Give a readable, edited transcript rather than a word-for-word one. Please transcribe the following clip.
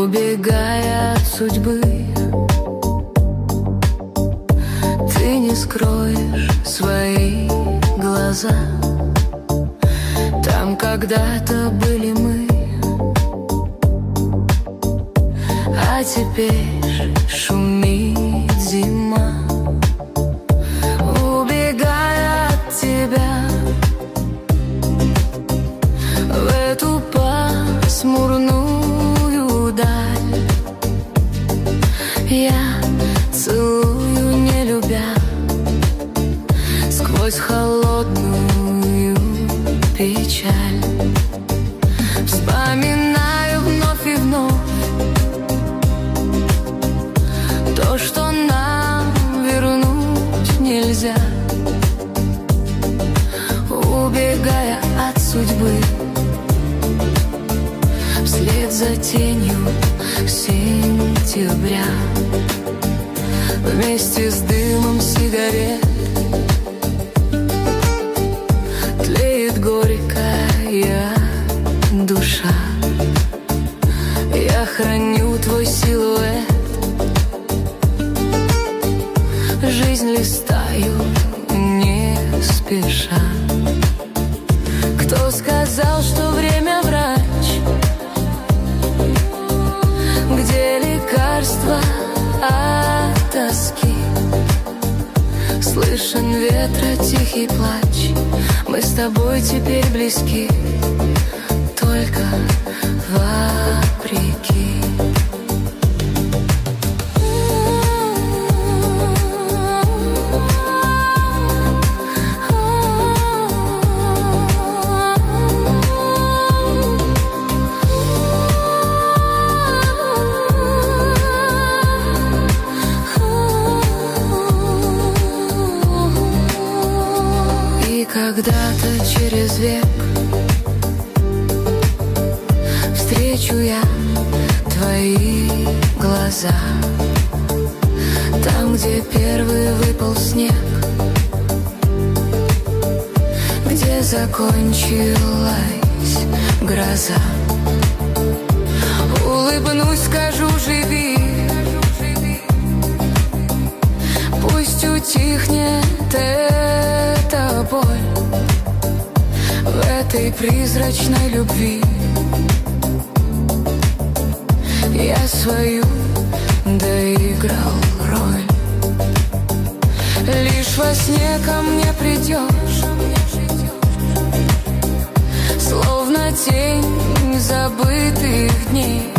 Убегая от судьбы, ты не скроешь свои глаза. Там когда-то были мы, а теперь шумит зима. Убегая от тебя в эту пасмурную даль, я целую, не любя, сквозь холодную печаль. Вспоминаю вновь и вновь то, что нам вернуть нельзя. Убегая от судьбы, вслед за тенью сентября, вместе с дымом сигарет тлеет горькая душа. Я храню твой силуэт, жизнь листаю не спеша. Кто сказал, что время врач, где лекарства от тоски? Слышен ветра тихий плач, мы с тобой теперь близки, только вопреки. Когда-то через век встречу я твои глаза, там, где первый выпал снег, где закончилась гроза. Улыбнусь, скажу: живи, пусть утихнет эта боль в этой призрачной любви. Я свою доиграл роль. Лишь во сне ко мне придешь, словно тень забытых дней.